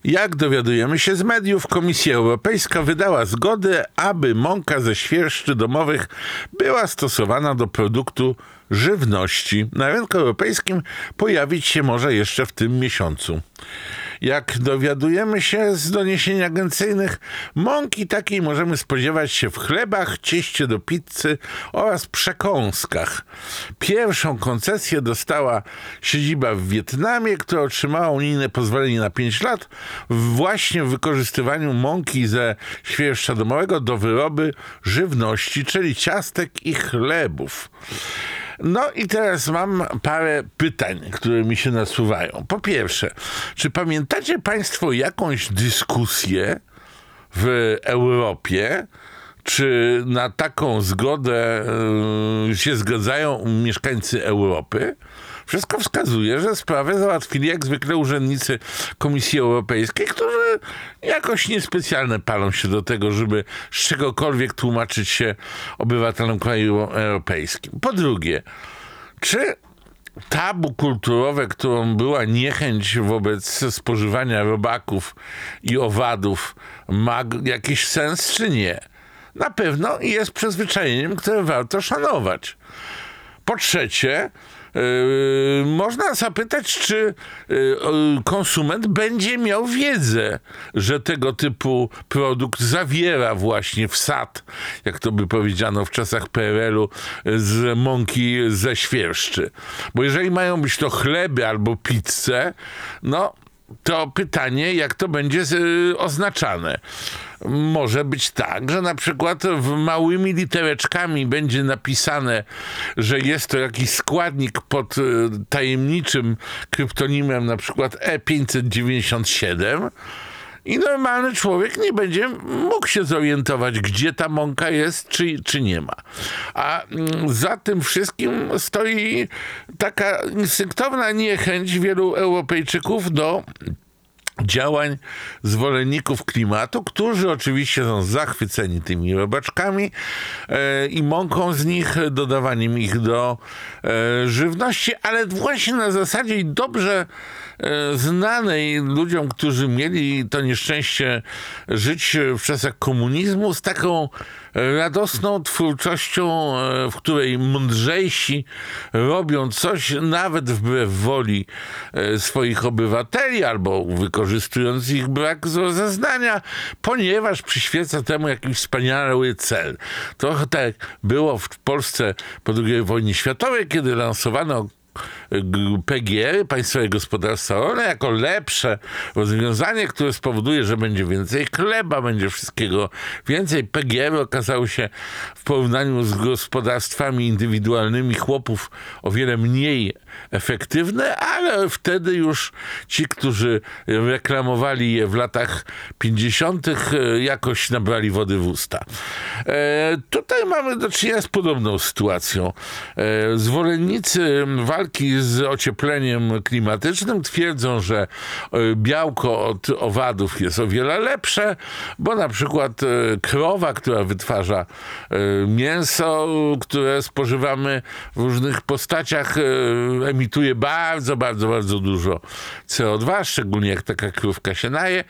Jak dowiadujemy się z mediów, Komisja Europejska wydała zgodę, aby mąka ze świerszczy domowych była stosowana do produktu żywności. Na rynku europejskim pojawić się może jeszcze w tym miesiącu. Jak dowiadujemy się z doniesień agencyjnych, mąki takiej możemy spodziewać się w chlebach, cieście do pizzy oraz przekąskach. Pierwszą koncesję dostała siedziba w Wietnamie, która otrzymała unijne pozwolenie na 5 lat właśnie w wykorzystywaniu mąki ze świerszcza domowego do wyroby żywności, czyli ciastek i chlebów. No i teraz mam parę pytań, które mi się nasuwają. Po pierwsze, czy pamiętacie Państwo jakąś dyskusję w Europie, czy na taką zgodę się zgadzają mieszkańcy Europy? Wszystko wskazuje, że sprawę załatwili jak zwykle urzędnicy Komisji Europejskiej, którzy jakoś niespecjalnie palą się do tego, żeby z czegokolwiek tłumaczyć się obywatelom kraju europejskim. Po drugie, czy tabu kulturowe, którą była niechęć wobec spożywania robaków i owadów, ma jakiś sens, czy nie? Na pewno jest przyzwyczajeniem, które warto szanować. Po trzecie, można zapytać, czy konsument będzie miał wiedzę, że tego typu produkt zawiera właśnie wsad, jak to by powiedziano w czasach PRL-u, z mąki ze świerszczy. Bo jeżeli mają być to chleby albo pizze, no to pytanie, jak to będzie oznaczane. Może być tak, że na przykład małymi litereczkami będzie napisane, że jest to jakiś składnik pod tajemniczym kryptonimem, na przykład E597, i normalny człowiek nie będzie mógł się zorientować, gdzie ta mąka jest, czy nie ma. A za tym wszystkim stoi taka instynktowna niechęć wielu Europejczyków do działań zwolenników klimatu, którzy oczywiście są zachwyceni tymi robaczkami i mąką z nich, dodawaniem ich do żywności, ale właśnie na zasadzie dobrze znanej ludziom, którzy mieli to nieszczęście żyć w czasach komunizmu, z taką radosną twórczością, w której mądrzejsi robią coś nawet wbrew woli swoich obywateli albo wykorzystując ich brak rozeznania, ponieważ przyświeca temu jakiś wspaniały cel. Trochę tak było w Polsce po II wojnie światowej, kiedy lansowano PGR, Państwowe Gospodarstwa Rolne, jako lepsze rozwiązanie, które spowoduje, że będzie więcej chleba, będzie wszystkiego więcej. PGR okazały się w porównaniu z gospodarstwami indywidualnymi chłopów o wiele mniej efektywne, ale wtedy już ci, którzy reklamowali je w latach 50., jakoś nabrali wody w usta. Tutaj mamy do czynienia z podobną sytuacją. Zwolennicy walki z ociepleniem klimatycznym twierdzą, że białko od owadów jest o wiele lepsze, bo na przykład krowa, która wytwarza mięso, które spożywamy w różnych postaciach, emituje bardzo, bardzo, bardzo dużo CO2, szczególnie jak taka krówka się naje,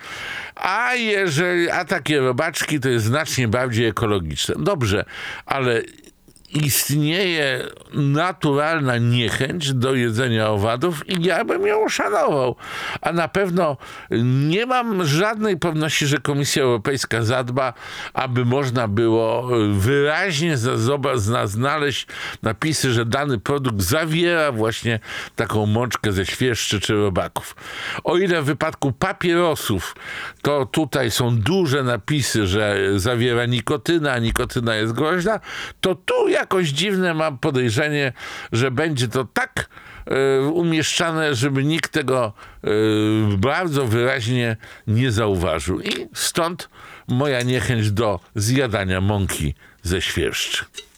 a takie robaczki to jest znacznie bardziej ekologiczne. Dobrze, ale istnieje naturalna niechęć do jedzenia owadów i ja bym ją uszanował. A na pewno nie mam żadnej pewności, że Komisja Europejska zadba, aby można było wyraźnie znaleźć napisy, że dany produkt zawiera właśnie taką mączkę ze świerszczy czy robaków. O ile w wypadku papierosów to tutaj są duże napisy, że zawiera nikotynę, a nikotyna jest groźna, to tu jakoś dziwne mam podejrzenie, że będzie to tak umieszczane, żeby nikt tego bardzo wyraźnie nie zauważył. I stąd moja niechęć do zjadania mąki ze świerszczy.